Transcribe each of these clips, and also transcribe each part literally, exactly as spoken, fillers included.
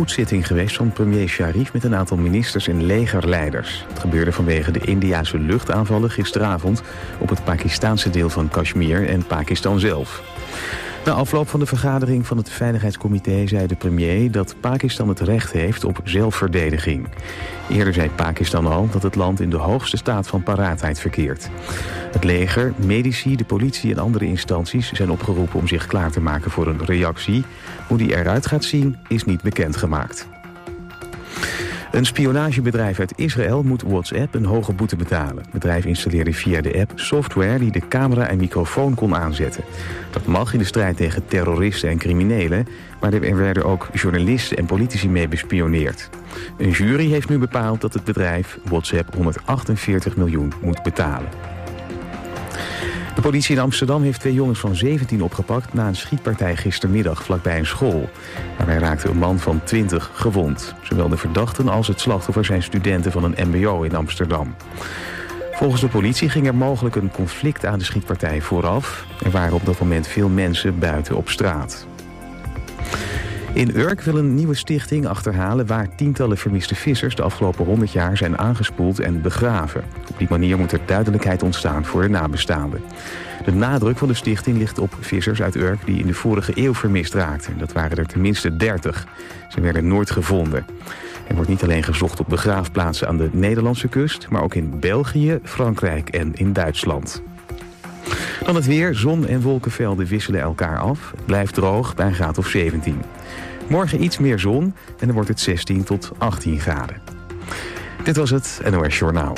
spoedzitting geweest van premier Sharif met een aantal ministers en legerleiders. Het gebeurde vanwege de Indiase luchtaanvallen gisteravond op het Pakistaanse deel van Kashmir en Pakistan zelf. Na afloop van de vergadering van het Veiligheidscomité zei de premier dat Pakistan het recht heeft op zelfverdediging. Eerder zei Pakistan al dat het land in de hoogste staat van paraatheid verkeert. Het leger, medici, de politie en andere instanties zijn opgeroepen om zich klaar te maken voor een reactie. Hoe die eruit gaat zien is niet bekendgemaakt. Een spionagebedrijf uit Israël moet WhatsApp een hoge boete betalen. Het bedrijf installeerde via de app software die de camera en microfoon kon aanzetten. Dat mag in de strijd tegen terroristen en criminelen, maar er werden ook journalisten en politici mee bespioneerd. Een jury heeft nu bepaald dat het bedrijf WhatsApp honderdachtenveertig miljoen moet betalen. De politie in Amsterdam heeft twee jongens van zeventien opgepakt na een schietpartij gistermiddag vlakbij een school. Daarbij raakte een man van twintig gewond. Zowel de verdachten als het slachtoffer zijn studenten van een mbo in Amsterdam. Volgens de politie ging er mogelijk een conflict aan de schietpartij vooraf. Er waren op dat moment veel mensen buiten op straat. In Urk wil een nieuwe stichting achterhalen waar tientallen vermiste vissers de afgelopen honderd jaar zijn aangespoeld en begraven. Op die manier moet er duidelijkheid ontstaan voor de nabestaanden. De nadruk van de stichting ligt op vissers uit Urk die in de vorige eeuw vermist raakten. Dat waren er tenminste dertig. Ze werden nooit gevonden. Er wordt niet alleen gezocht op begraafplaatsen aan de Nederlandse kust, maar ook in België, Frankrijk en in Duitsland. Dan het weer. Zon en wolkenvelden wisselen elkaar af. Het blijft droog bij een graad of zeventien. Morgen iets meer zon en dan wordt het zestien tot achttien graden. Dit was het N O S Journaal.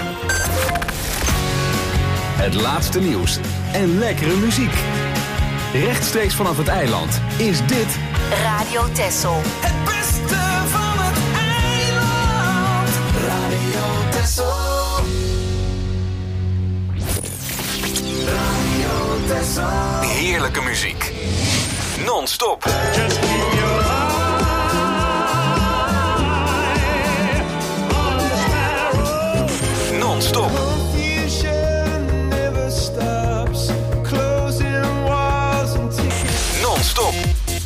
Het laatste nieuws en lekkere muziek. Rechtstreeks vanaf het eiland is dit Radio Texel. Het beste van het eiland. Radio Texel. Radio Texel. heerlijke muziek. Non-stop. Just keep your eye on the sparrow. Non-stop. Confusion never stops. Closing walls and tears. Non-stop.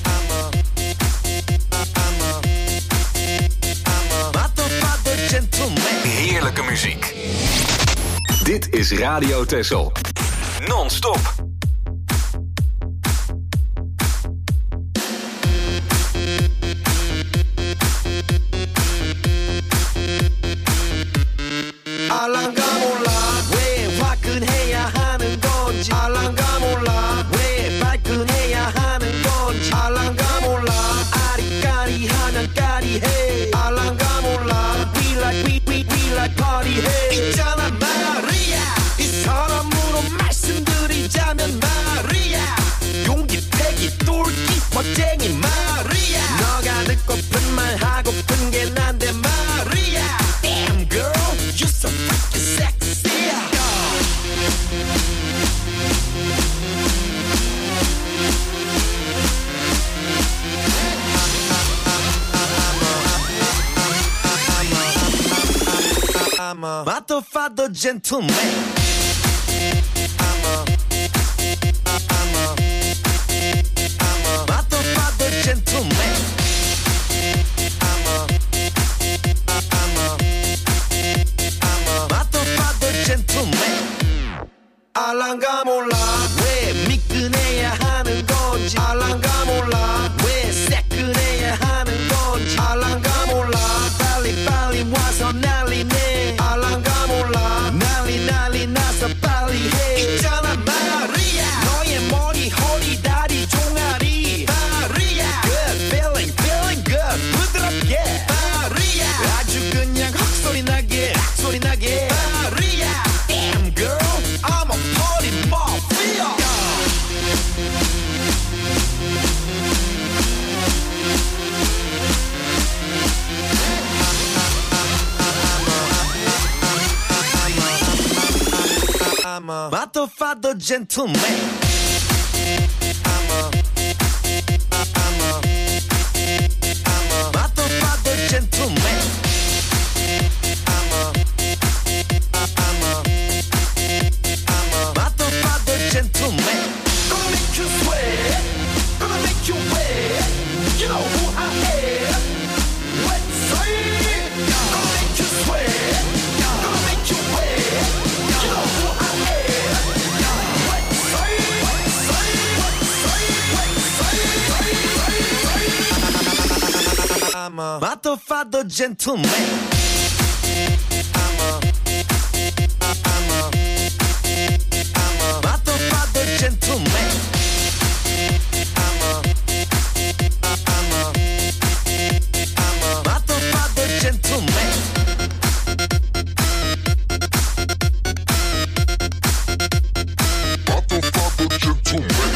Heerlijke muziek. Dit is Radio Texel. Non-stop. 알랑가 몰라 왜 화끈해야 하는 건지 알랑가 몰라 왜 발끈해야 하는 건지 알랑가 몰라 아리까리하면 까리해 알랑가 몰라 We like we we we like party 해 있잖아 마리아 이 사람으로 말씀드리자면 마리아 용기 패기 똘끼 멋쟁이 마리아 너가 듣고픈 말 하고픈 게 난데 마리아 Damn girl you're so freaking sexy I'm a motherfucker gentleman I'm a I'm a I'm a motherfucker gentleman I'm a I'm a I'm a motherfucker gentleman 알랑가 몰라 왜 미끈해야 하는 건지 알랑가 몰라 왜 새끈해야 하는 건지 알랑가 몰라 빨리 빨리 와서 난리네 알랑가 몰라 난리 난리 나서 빨리 해 있잖아 마리아 너의 머리 허리 다리 종아리 마리아 Good feeling feeling good 부드럽게 마리아 아주 그냥 헉소리 나게 헉소리 나게 마리아 Damn girl I'm a party mafia I'm a motherfucker gentleman. I'm a, I'm a, I'm a motherfucker gentleman. I'm a, I'm a, I'm a motherfucker gentleman. Gonna make you sweat, gonna make you wet. You know who I am. I'm a motherfucker gentleman. I'm a, I'm a, I'm a motherfucker gentleman. I'm a, I'm a, I'm a motherfucker gentleman. Motherfucker gentleman.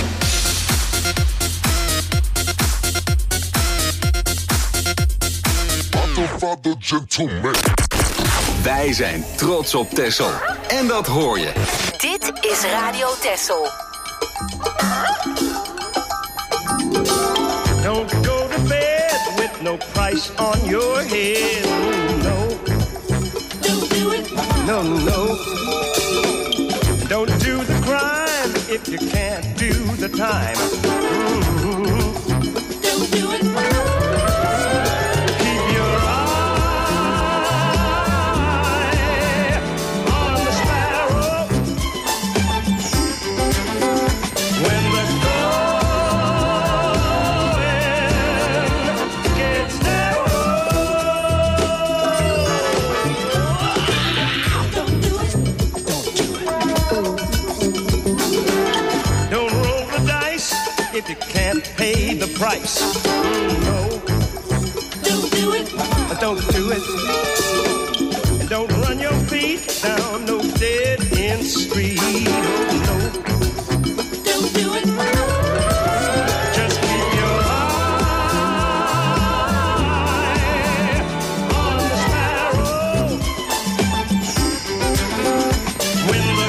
Motherfucker gentleman. Wij zijn trots op Texel. En dat hoor je. Dit is Radio Texel. Don't go to bed with no price on your head. No, don't do it. No, no. Don't do the crime if you can't do the time. Mm-hmm. Don't do it. Keep your eye on the sparrow. When the going gets narrow. Don't do it. Don't do it. Don't roll the dice if you can't pay the price. No. Don't do it. Don't do it. And don't run your feet down no dead-end street. Oh, no. Don't do it. Just keep your eye on the sparrow. When the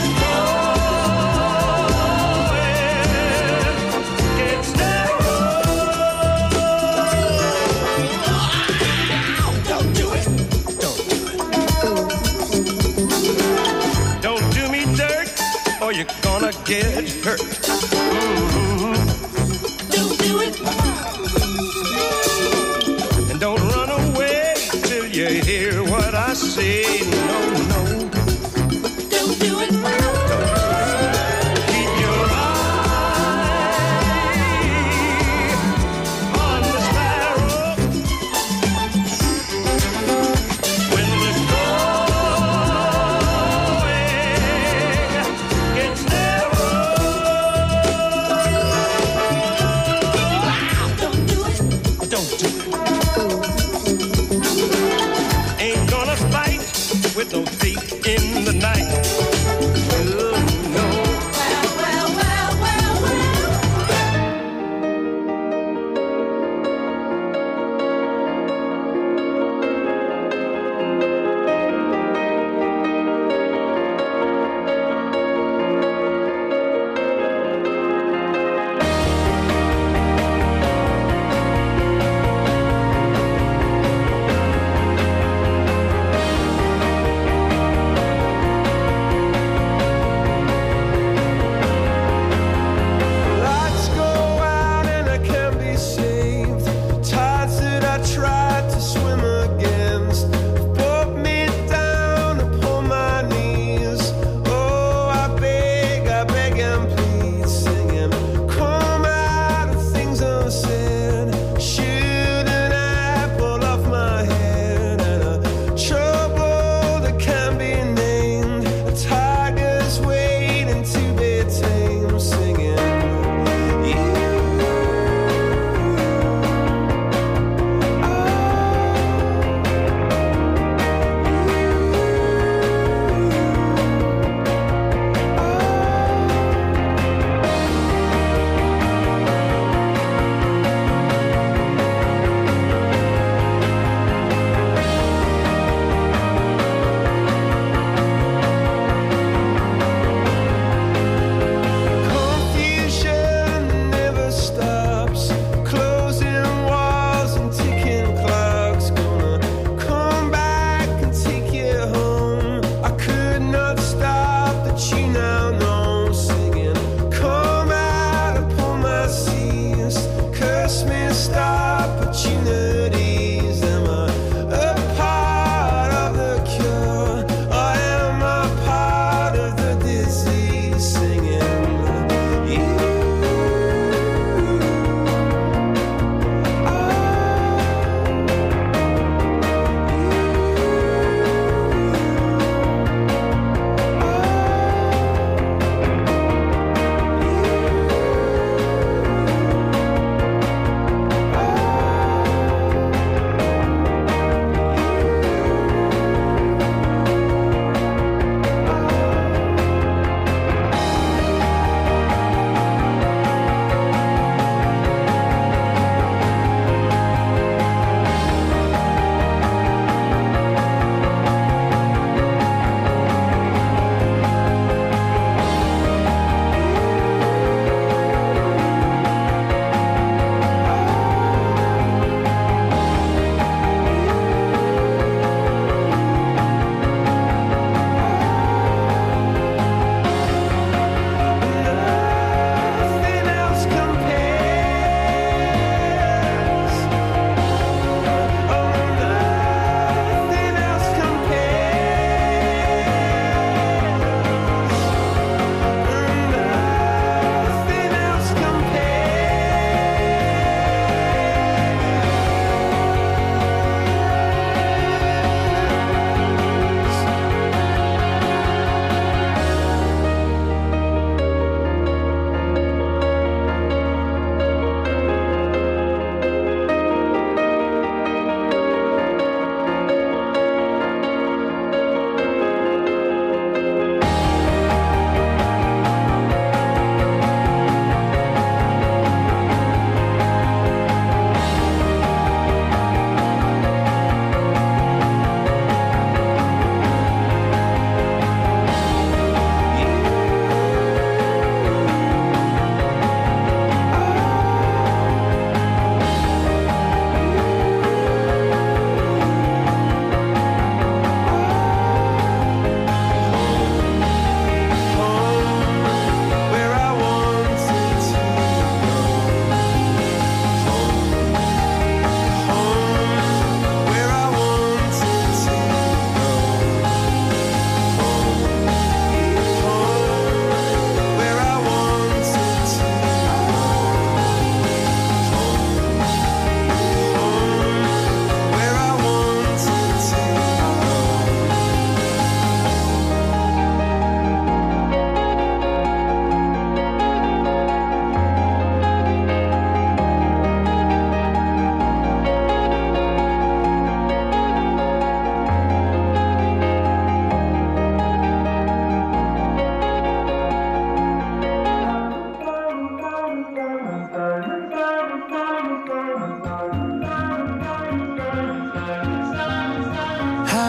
going gets narrow. Don't do it. Don't do it. Don't do me dirt or you're gonna get hurt. Mhm. Don't do it. And don't run away till you hear what I say. No, no. Don't do it. Keep your eye on the sparrow. When the going gets narrow. Don't do it. Don't do it. Ain't gonna fight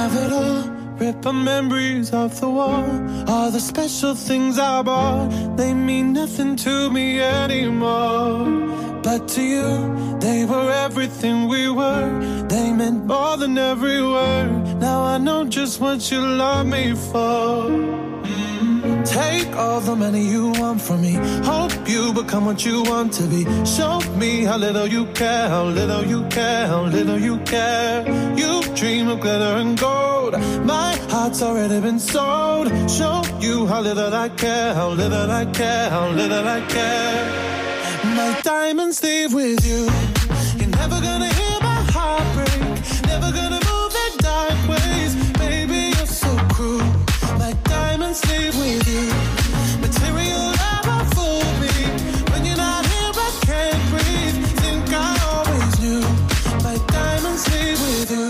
have it all. Rip our memories off the wall. All the special things I bought, they mean nothing to me anymore. But to you, they were everything we were. They meant more than every word. Now I know just what you love me for. Mm-hmm. Take all the money you want from me. Hope you become what you want to be. Show me how little you care, how little you care, how little you care. You dream of glitter and gold. My heart's already been sold. Show you how little I care, how little I care, how little I care. My diamonds leave with you. You're never gonna hear my heart break. Never gonna move in dark ways. Baby, you're so cruel. My diamonds leave with you. Material never fool me. When you're not here, I can't breathe. Think I always knew. My diamonds leave with you.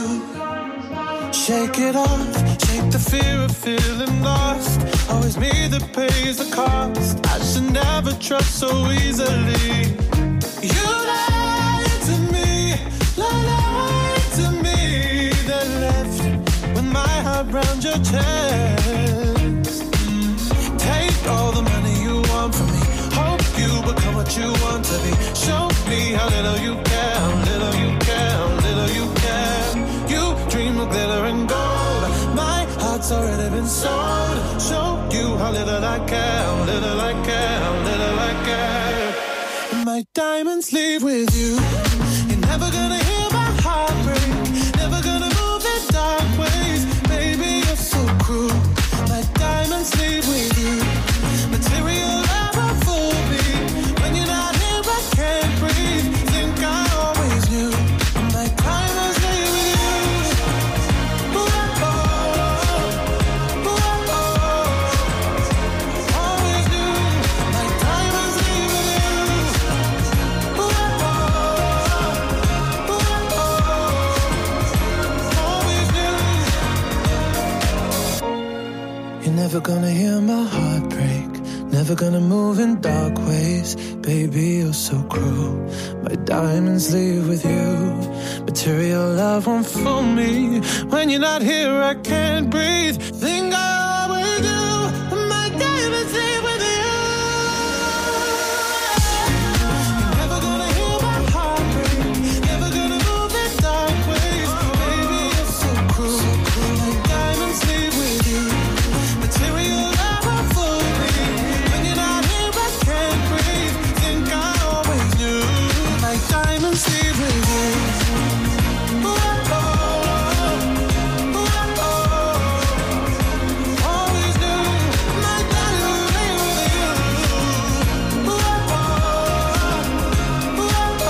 Shake it off. Shake the fear of feeling lost. Always me that pays the cost. I should never trust so easily. You lied to me, lied to me. Then left with my heart round your chest. Take all the money you want from me. Hope you become what you want to be. Show me how little you care, how little you care, how little you care. You dream of glitter and gold. My heart's already been sold. Show you how little I care, how little I care, how little I care. My diamonds leave with you. You're never gonna hear my heart break. Never gonna move in dark ways. Baby, you're so cruel. My diamonds leave with you. Material never fool me. When you're not here, I can't breathe. Think I always knew. My diamonds leave with you. Ooh, oh, ooh, oh, always knew. My diamonds leave with you. Ooh, oh, ooh, oh, always knew. You're never gonna hear my heart break. Never gonna move in dark ways. Baby, you're so cruel. My diamonds leave with you. Material love won't fool me. When you're not here, I can't breathe. Think I always do. My diamonds leave with you. You're never gonna hear my heart break. Never gonna move in dark ways. Baby, you're so cruel. My diamonds leave with you. Material love won't fool me. When you're not here, I can't breathe. Think I always knew. My diamonds leave with you. Ooh, oh, ooh, oh, always knew. My diamonds leave with you. Ooh, oh, ooh, oh,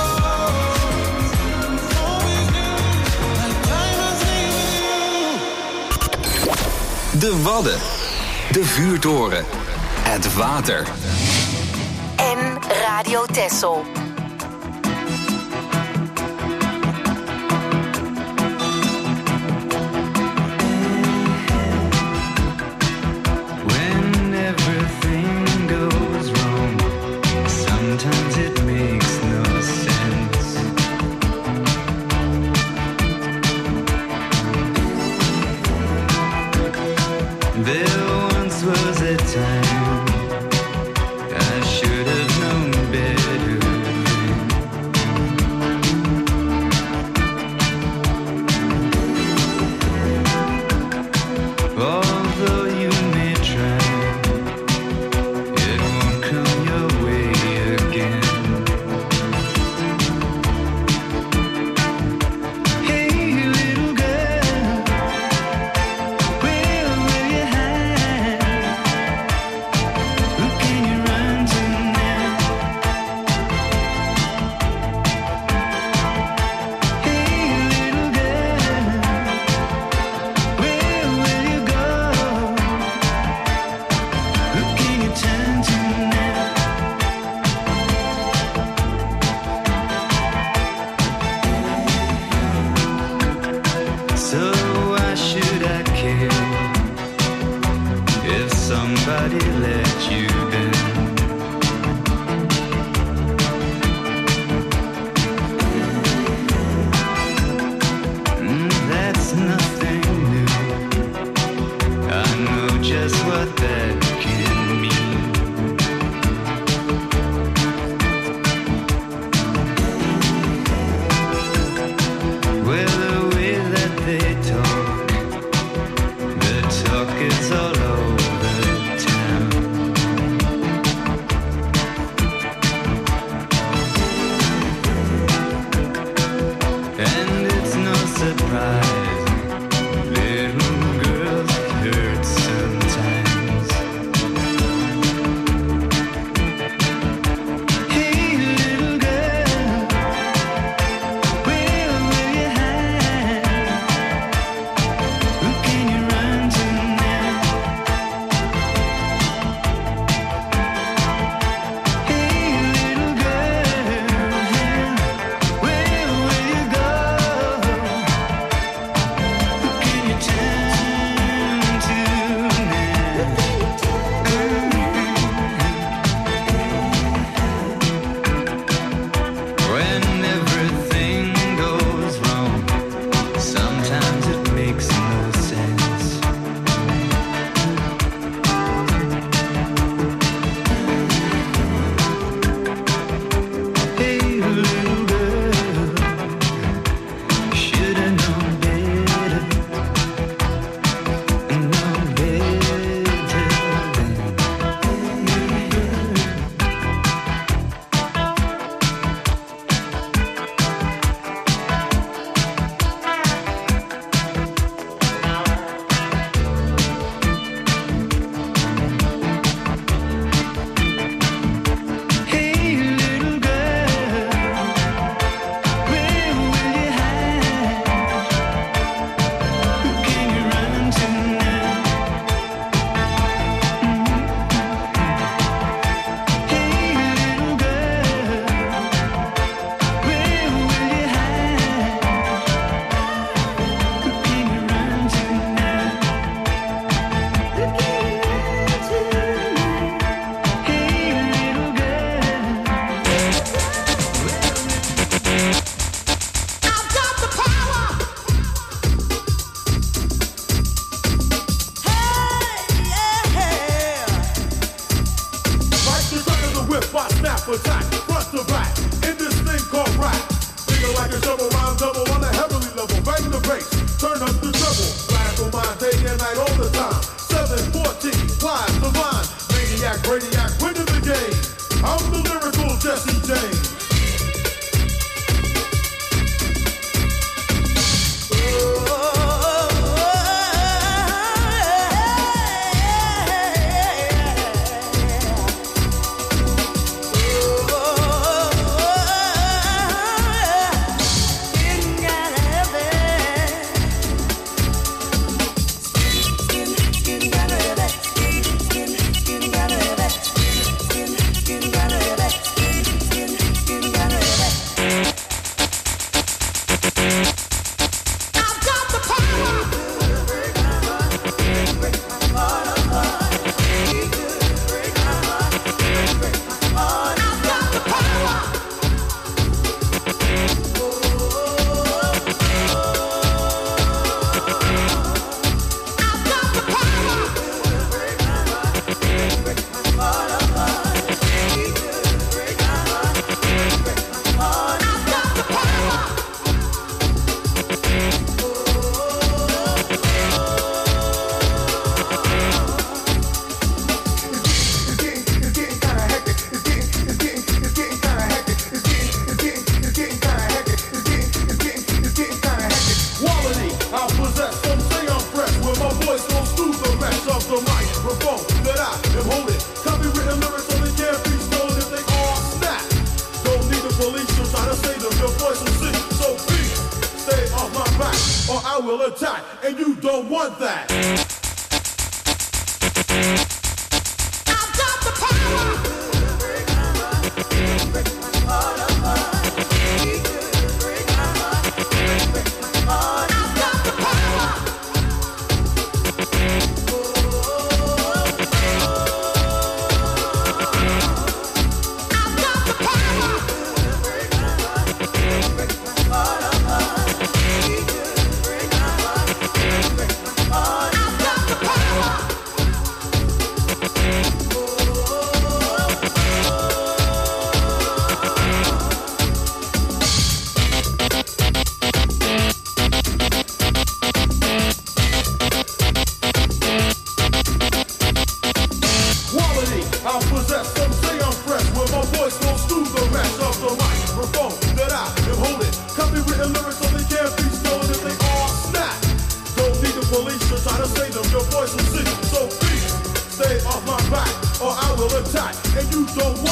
always knew. My diamonds leave with you. De Wadden. De Vuurtoren. Het water. En Radio Texel. When everything goes wrong, sometimes it makes no sense. There once was a time I should have known better. Although you may try, it won't come your way again. Hey, little girl, where will you hide? Who can you run to now? Hey, little girl, where will you go? Who can you turn to now? So why should I care if somebody let you down? Mm, that's nothing new.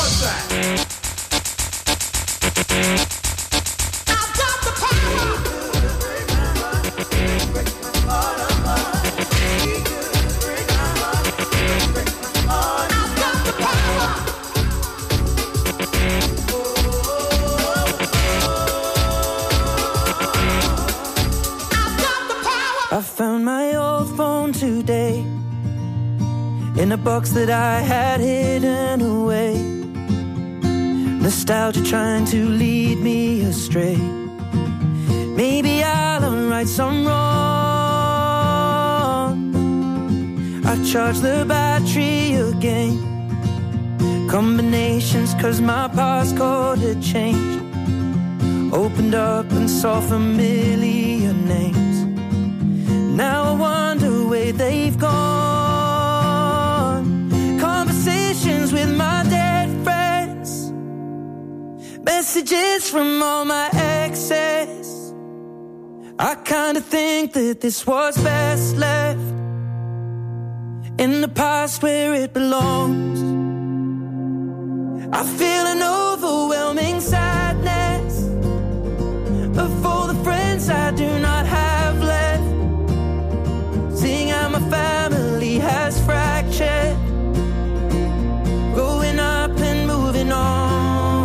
What's that? I've got the power. I found my old phone today in a box that I had hidden away. Nostalgia trying to lead me astray. Maybe I'll unright some wrong. I charged the battery again. Combinations cause my passcode had changed. Opened up and saw familiar names. Now I wonder where they've gone. Conversations with my dead friends. Messages from all my exes. I kinda think that this was best left in the past where it belongs. I feel an overwhelming sadness of all the friends I do not have left. Seeing how my family has fractured, growing up and moving on.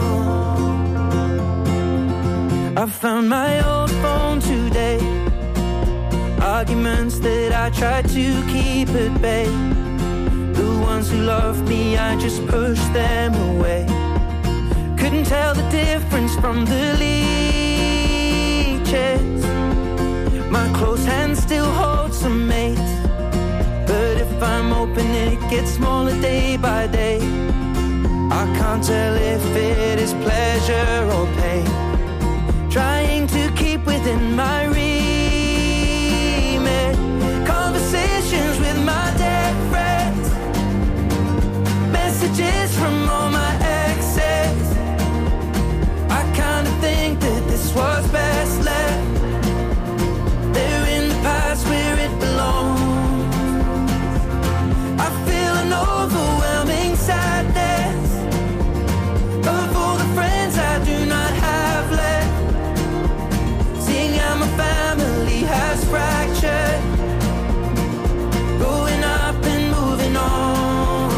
I found my old phone today. Arguments that I tried to keep at bay. The ones who loved me, I just pushed them away. Couldn't tell the difference from the leeches. My close hand still holds some mates, but if I'm open it gets smaller day by day. I can't tell if it is pleasure or pain. Trying to keep within my remit. Conversations with my dead friends. Messages from all my exes. I kinda think that this was best left where it belongs. I feel an overwhelming sadness of all the friends I do not have left. Seeing how my family has fractured, growing up and moving on.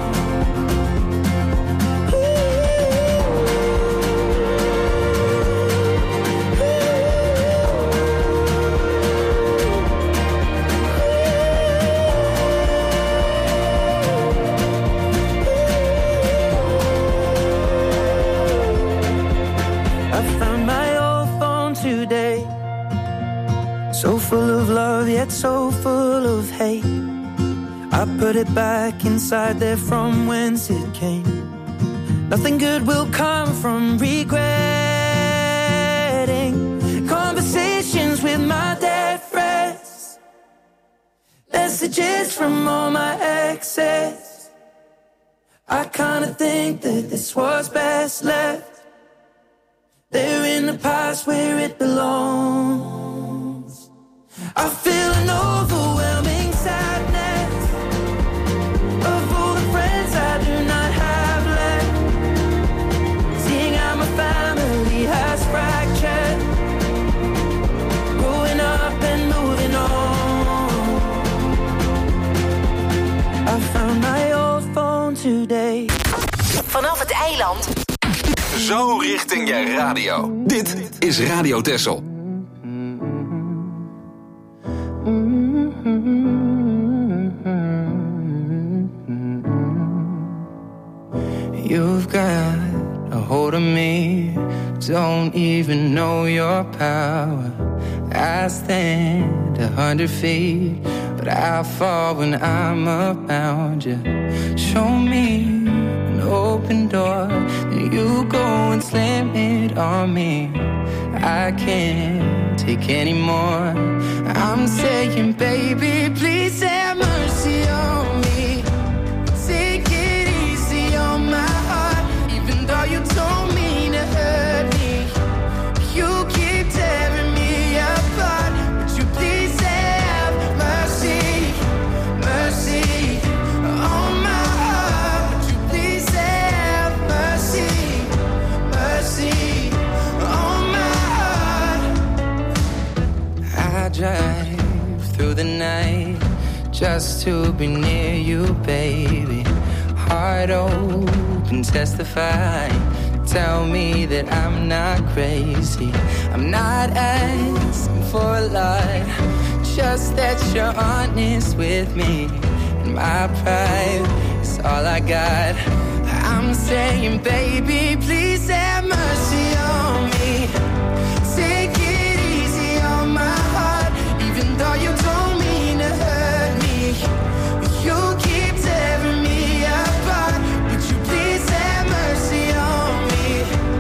Today, so full of love yet so full of hate. I put it back inside there from whence it came. Nothing good will come from regretting. Conversations with my dead friends. Messages from all my exes. I kinda think that this was best left there in the past where it belongs. I feel an overwhelming sadness of all the friends I do not have left. Seeing how my family has fractured, growing up and moving on. I found my old phone today. Vanaf het eiland. Zo richting je radio. Dit is Radio Texel. You've got a hold of me, don't even know your power. I stand a hundred feet, but I fall when I'm around you. Show me an open door, then you go and slam it on me. I can't take any more. I'm saying, baby, please have mercy on me. Take it easy on my heart, even though you told me to hurt me. You keep tearing me apart. Would you please have mercy, mercy on my heart? Would you please have mercy? through the night just to be near you, baby. Heart open, testify. Tell me that I'm not crazy. I'm not asking for a lot, just that you're honest with me. And my pride is all I got. I'm saying, baby, please have mercy on me. Take it easy on my heart, even though you don't mean to hurt me. You keep tearing me apart. Would you please have mercy on me?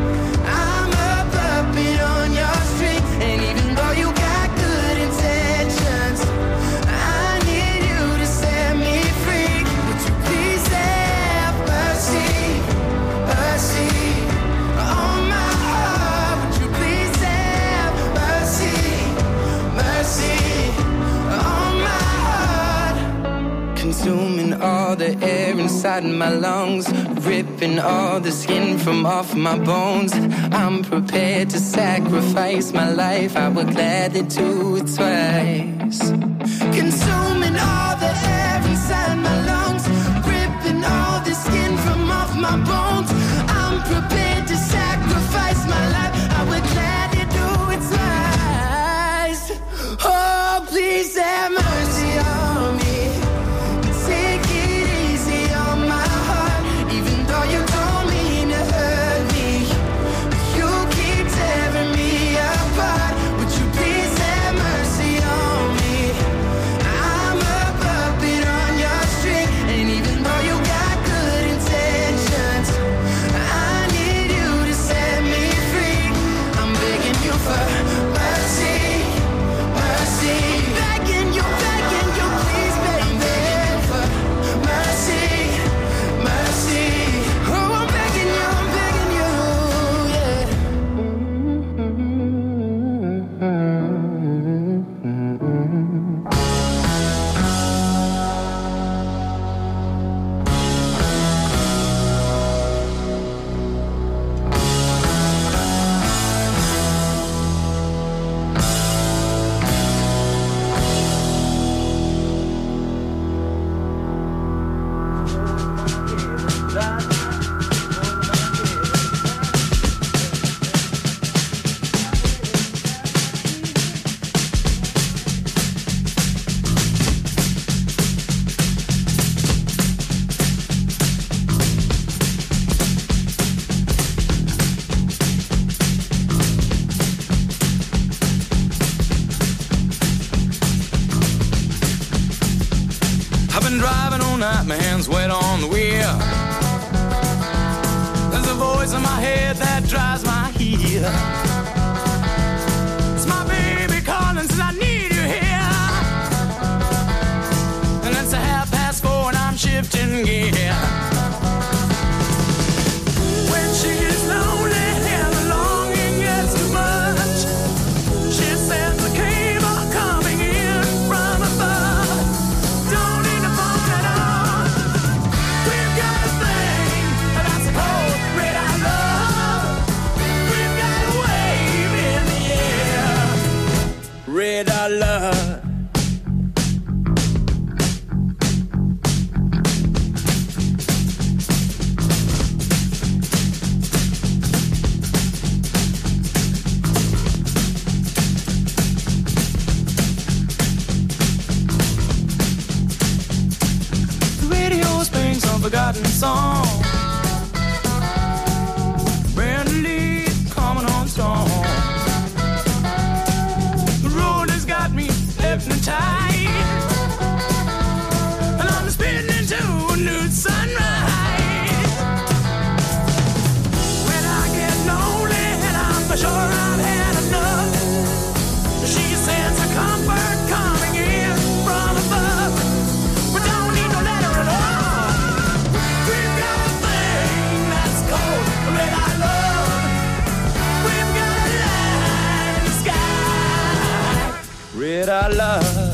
I'm a puppet on your string, and even though you got good intentions, I need you to set me free. Would you please have mercy, mercy on my heart? Would you please have mercy, mercy on my heart? Consuming all the air inside my lungs, ripping all the skin from off my bones. I'm prepared to sacrifice my life, I would gladly do it twice. Consuming all the air inside my lungs, ripping all the skin from off my bones. I'm prepared to sacrifice my life, I would gladly do it twice. Oh, please have mercy on me. Take it easy on my heart, even though you don't mean to hurt me. You keep tearing me apart. Would you please have mercy on me? I'm a puppet on your string, and even though you got good intentions, I need you to set me free. I'm begging you for mercy, mercy. Begging you, begging you, please, baby, for mercy, mercy. Oh, I'm begging you, I'm begging you, I've been driving all night, my hands wet on the wheel. There's a voice in my head that drives my heel. It's my baby calling, says I need you here. And it's a half past four and I'm shifting gear. When she's lonely and the longing gets too much, she sends a cable coming in from above. Don't need to phone at all. We've got a thing that's called red eye love. We've got a wave in the air. Red eye love. The radio's playing some forgotten song. Brand new leaf coming on strong. The road has got me hypnotized, and I'm spinning into a new sunrise. When I get lonely and I'm sure I've had enough, she sends a comfort coming in from above. We don't need no letter at all. We've got a thing that's called red eye love. We've got a light in the sky. Red eye love.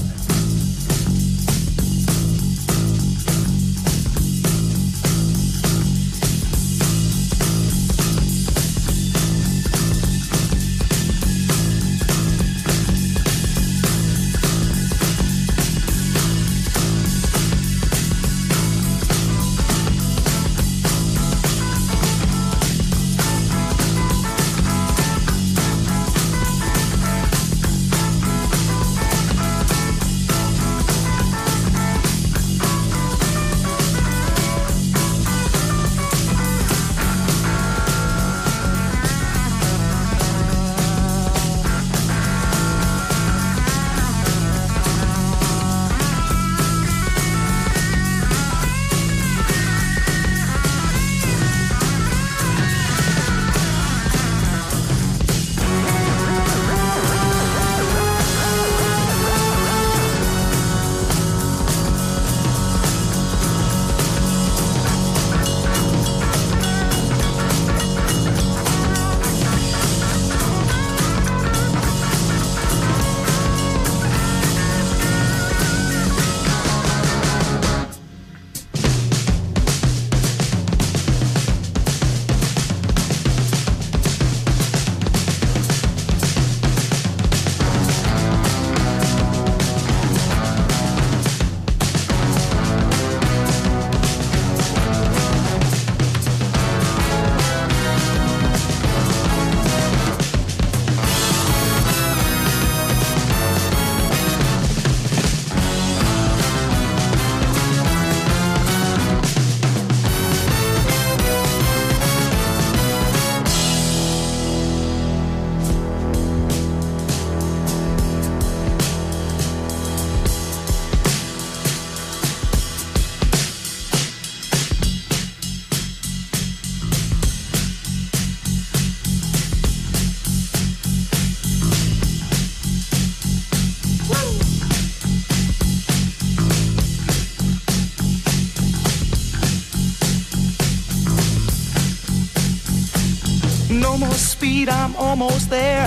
No more speed, I'm almost there.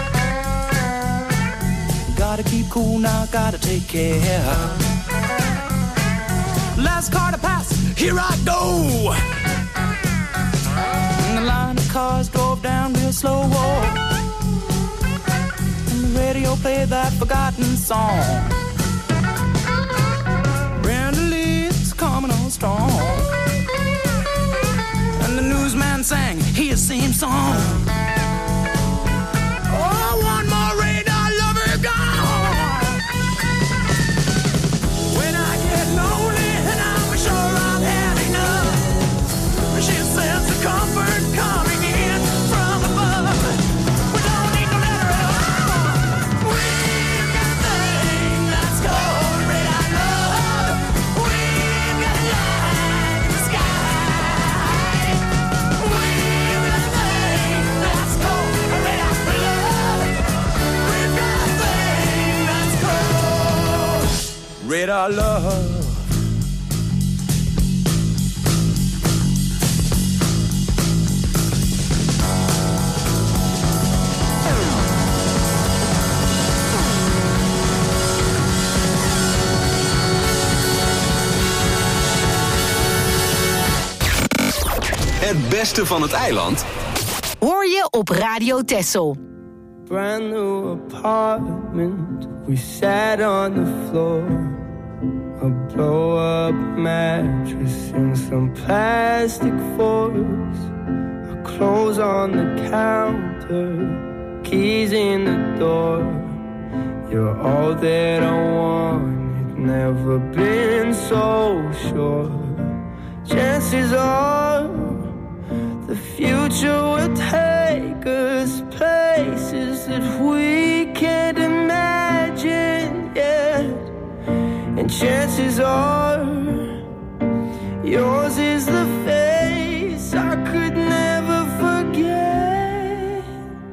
Gotta keep cool now, gotta take care. Last car to pass, here I go. And the line of cars drove down real slow. And the radio played that forgotten song. Brenda Lee's coming on strong. And the newsman sang his same song. Oh, one more radar lover gone. When I get lonely and I'm sure I've had enough, she says the comfort coming in from above. We don't need no letter at all. We've got a thing that's called red eye love. We've got a light in the sky. We've got a thing that's called red eye love. We've got a thing that's called red eye love. Het beste van het eiland hoor je op Radio Texel. Brand new apartment, we sat on the floor. A blow-up mattress and some plastic forks. Our clothes on the counter, keys in the door. You're all that I wanted, never been so sure. Chances are the future will take us places that we can't imagine yet. And chances are yours is the face I could never forget.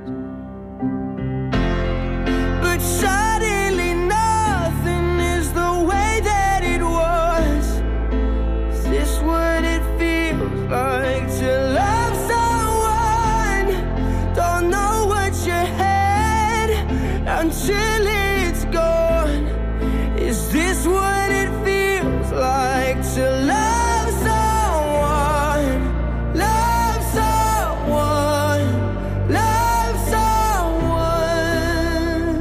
But suddenly nothing is the way that it was. Is this what it feels like to love someone? Don't know what you had until it's gone. Is this what it feels like to love someone? Love someone, love someone.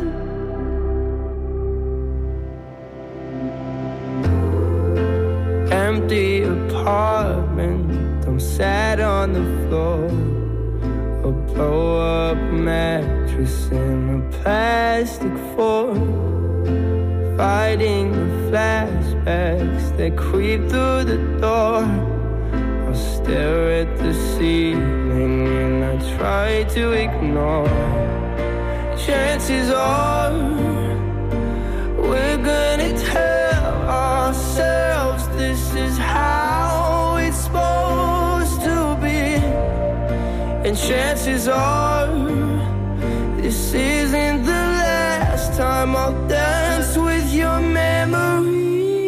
Empty apartment, I'm sat on the floor. A blow-up mattress and a plastic fork. Fighting the flashbacks that creep through the door. I stare at the ceiling and I try to ignore. Chances are we're gonna tell ourselves this is how it's supposed to be. And chances are this isn't the last time I'll dance with your memory.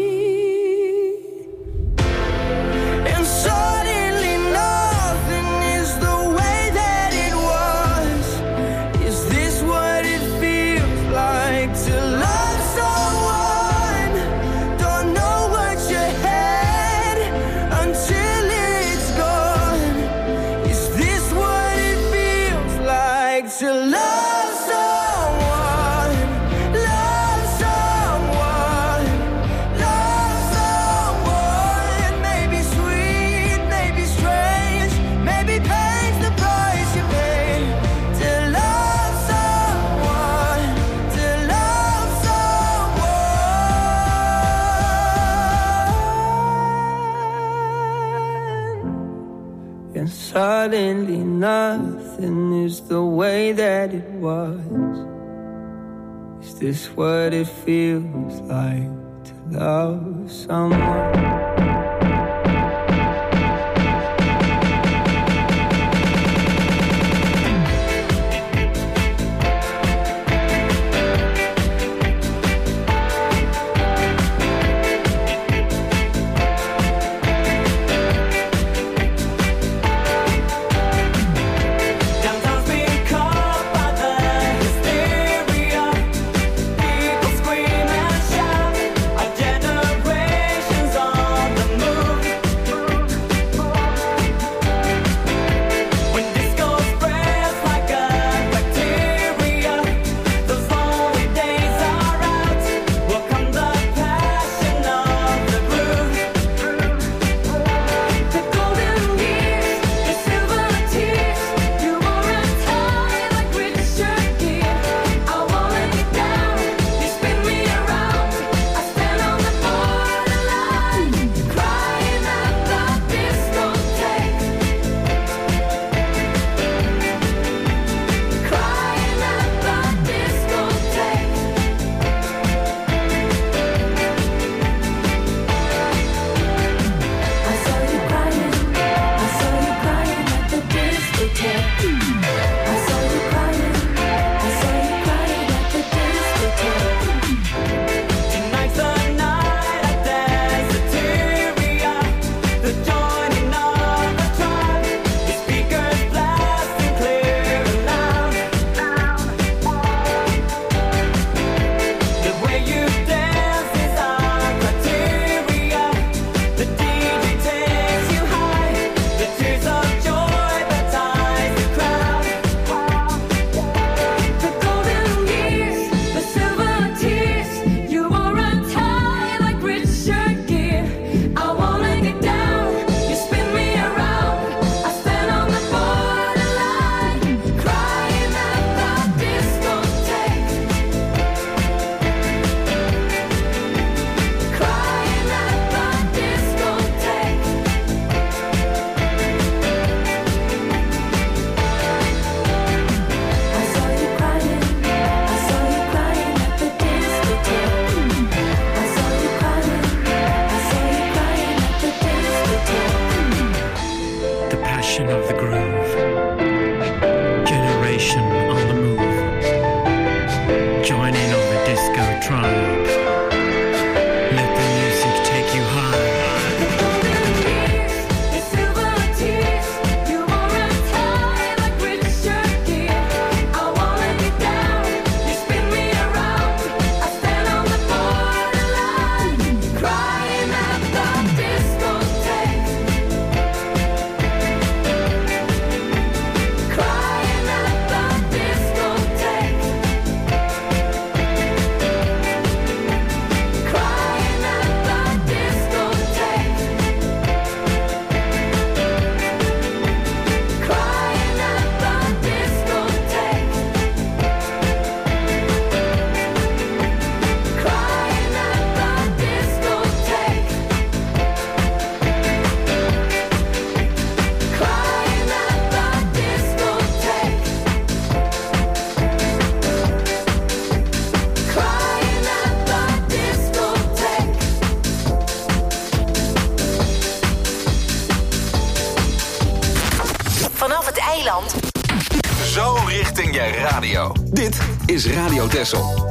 And suddenly nothing is the way that it was. Is this what it feels like to love someone? Don't know what you had until it's gone. Is this what it feels like to love? Suddenly nothing is the way that it was. Is this what it feels like to love someone? richting je radio. Dit is Radio Texel.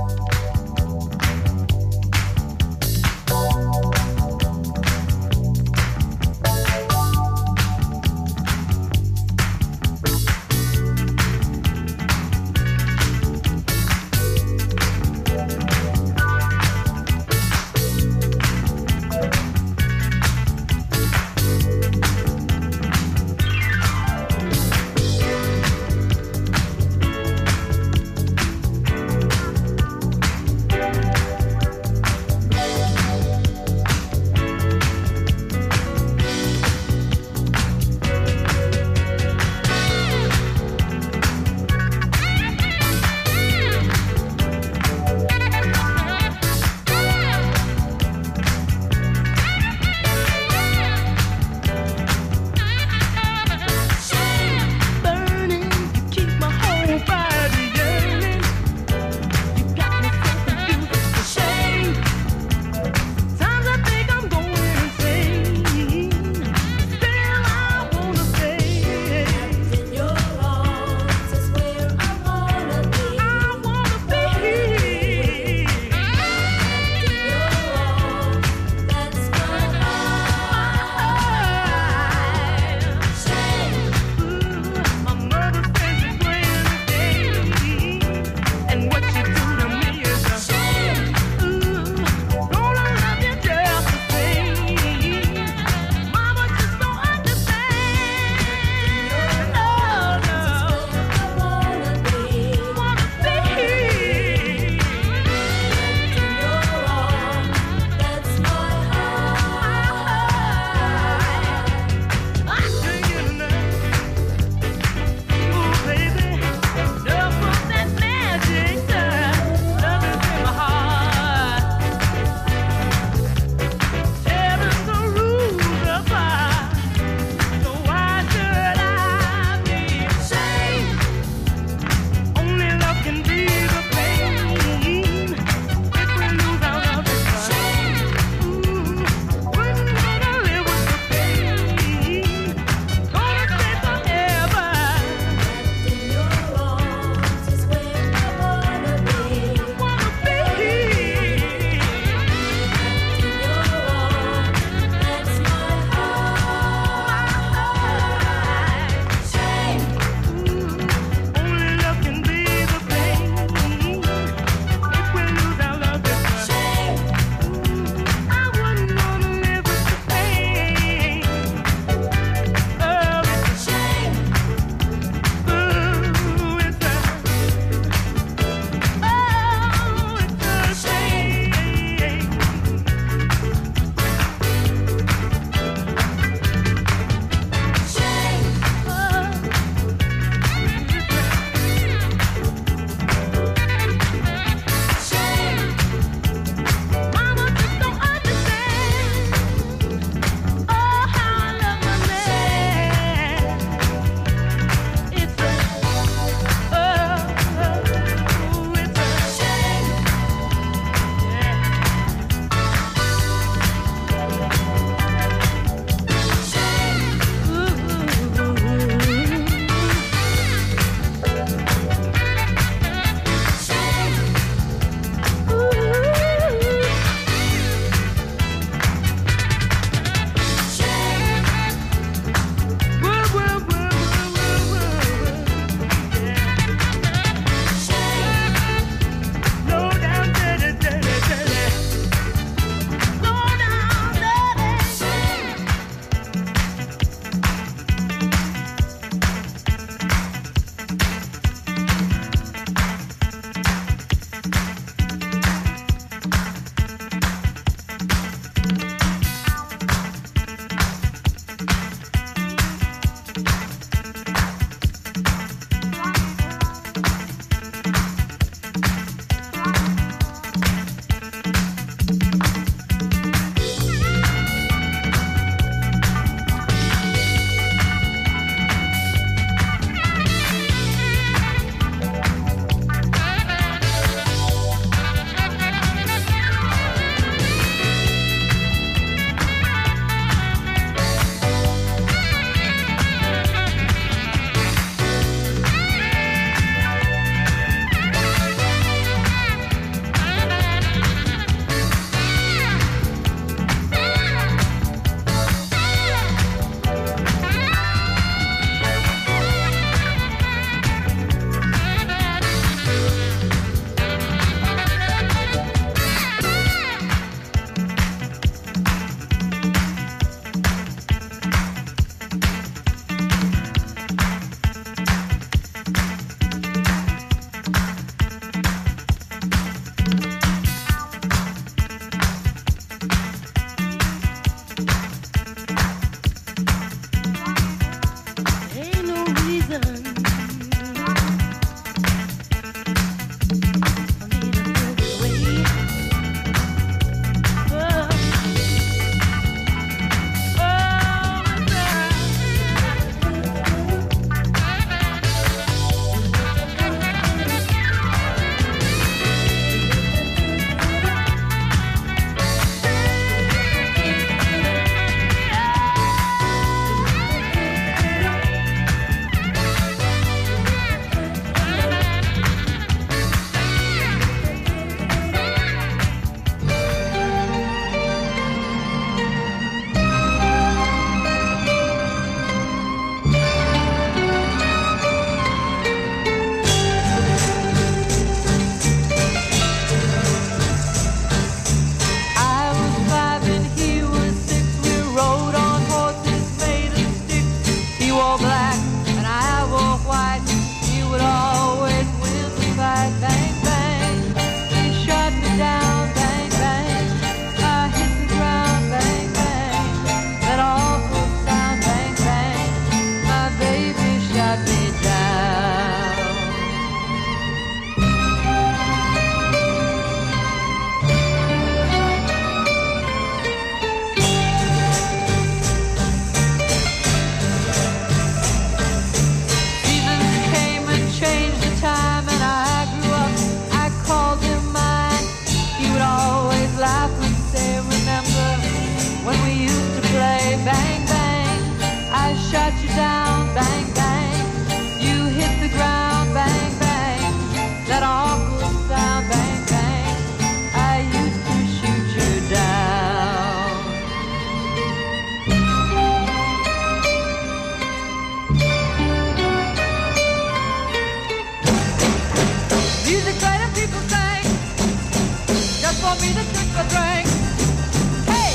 a drink. Hey!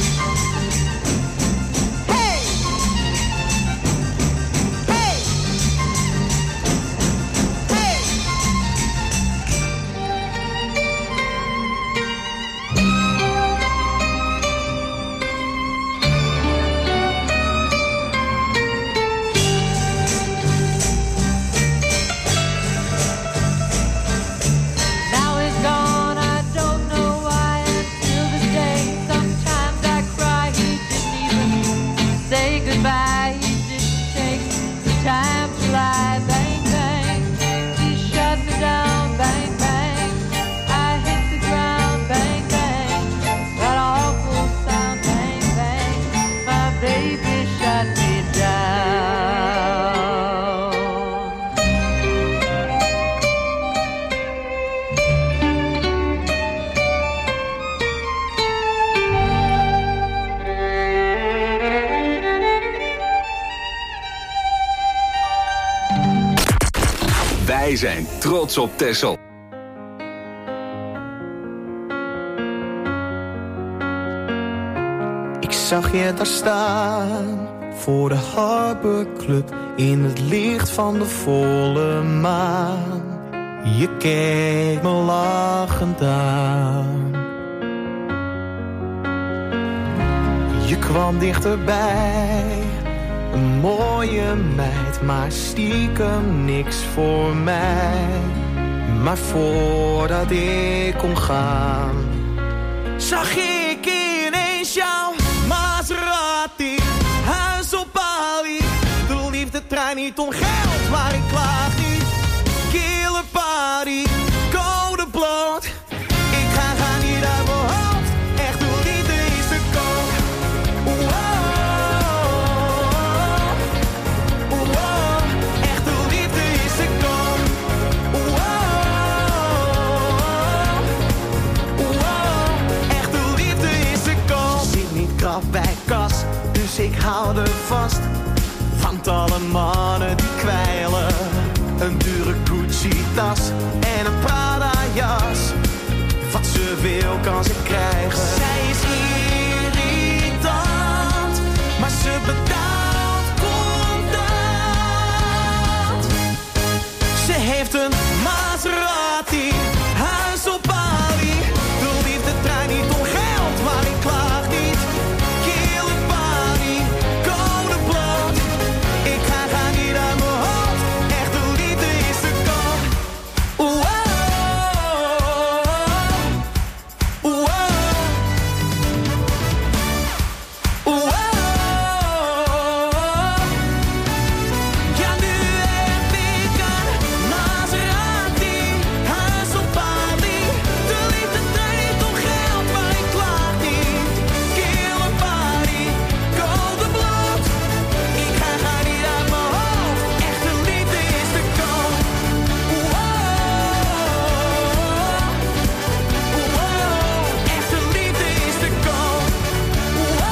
Hey! Hey! Hey! Now it's gone, I don't know why. Until this day, sometimes I cry. He didn't even say goodbye. He didn't take the time to lie. Bang, bang, he shut me down. Bang, bang, I hit the ground. Bang, bang, that awful sound. Bang, bang, my baby shut me down. Wij zijn trots op Texel. Ik zag je daar staan voor de Harbor Club in het licht van de volle maan. Je keek me lachend aan. Je kwam dichterbij, een mooie meid, maar stiekem niks voor mij. Maar voordat ik kon gaan, zag ik ineens jouw Maserati, huis op Bali. De liefdetrein niet om geld, maar ik klaag niet. Kille party, code bloot. Ik ga gaan niet uit mijn hoofd, echt de liefde is te koop. Wow, wow, echt de liefde is te koop. Wow, wow, echt de liefde is te koop. Zit niet krap bij kas, dus ik hou er vast. Want alle mannen die kwijlen, een dure Gucci-tas en een Prada-jas. Wat ze wil kan ze krijgen. Zij is irritant, maar ze betaalt contant. Ze heeft een Maserati, huis op Bali. De liefdetrein niet om geld, maar ik klaag niet. Kille party, code bloot. Ik ga gaan niet uit mijn hoofd, echt de liefde is te koop. Wow, wow, wow. Ja, nu heb ik een Maserati, huis op Bali. De liefdetrein niet om geld, maar ik klaag niet. Kille party, code bloot. Ik ga gaan niet uit mijn hoofd, echt de liefde is te koop. Wow, wow, echt de liefde is te koop. Wow,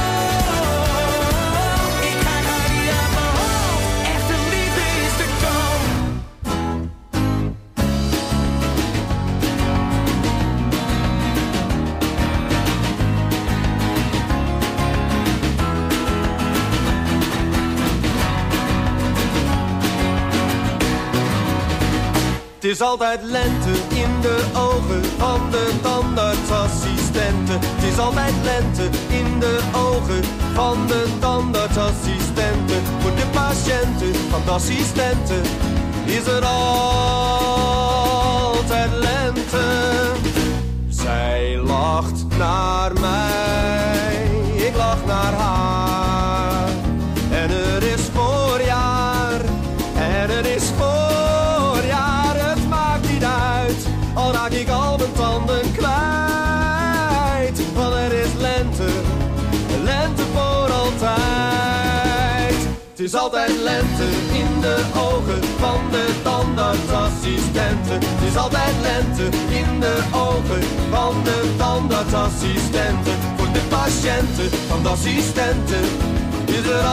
ik ga gaan niet uit mijn hoofd, echt de liefde is te koop. Het is altijd lente in de ogen van de tandartsassistenten. Het is altijd lente in de ogen van de tandartsassistenten. Voor de patiënten van de assistenten is er altijd lente. Zij lacht naar mij, ik lach naar haar. En er is voorjaar, en er is voorjaar. Het maakt niet uit, al raak ik al mijn tanden kwijt. Want er is lente, lente voor altijd. Het is altijd lente in de ogen van de tandartsassistenten. Het is altijd lente in de ogen van de tandartsassistenten. Voor de patiënten van de assistenten is er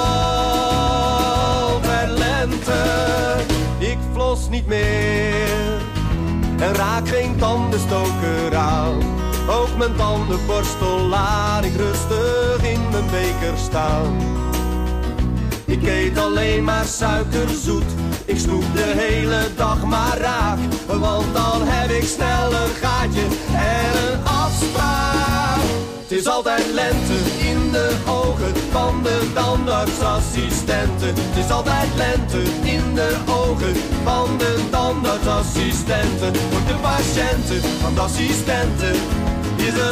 altijd lente. Ik flos niet meer en raak geen tandenstoker aan. Ook mijn tandenborstel laat ik rustig in mijn beker staan. Ik eet alleen maar suikerzoet, ik snoep de hele dag maar raak. Want dan heb ik snel een gaatje en een afspraak. Het is altijd lente in de ogen van de tandartsassistenten. Het is altijd lente in de ogen van de tandartsassistenten. Voor de patiënten van de assistenten is er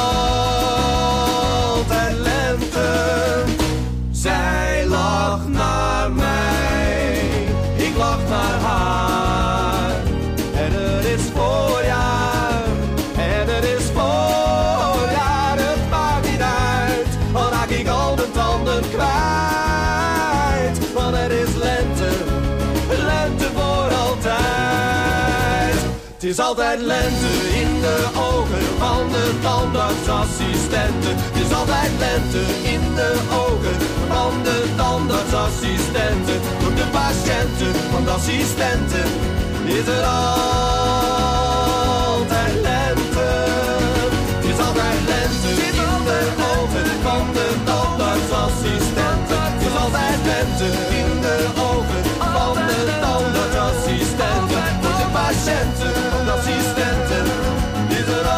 altijd lente. Zij lacht naar mij, ik lach naar haar. En er is voorjaar, en er is voorjaar. Het maakt niet uit, al raak ik al mijn tanden kwijt. Want er is lente, lente voor altijd. Het is altijd lente in de ogen van de tandartsassistenten. Het is altijd lente in de ogen van de tandartsassistenten. Voor de patiënten van de assistenten is er altijd lente. Het is altijd lente in de ogen van de tandartsassistenten. Het is altijd lente in de ogen van de tandartsassistenten. Voor de patiënten van de assistenten is er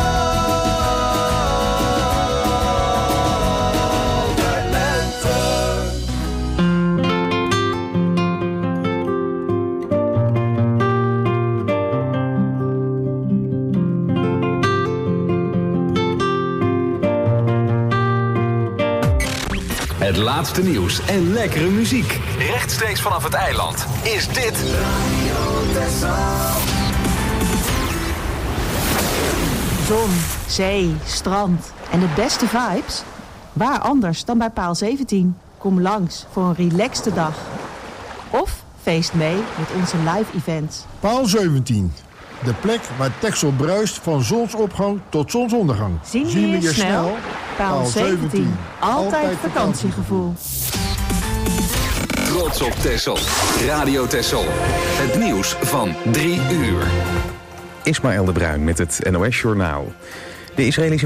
altijd lente. Het laatste nieuws en lekkere muziek. Rechtstreeks vanaf het eiland is dit Zon, zee, strand en de beste vibes? Waar anders dan bij Paal zeventien? Kom langs voor een relaxte dag. Of feest mee met onze live events. Paal zeventien. De plek waar Texel bruist van zonsopgang tot zonsondergang. Zien we je snel? Paal zeventien. Altijd vakantiegevoel. Trots op Texel. Radio Texel. Het nieuws van drie uur. Ismaël de Bruin met het N O S Journaal. De Israëlische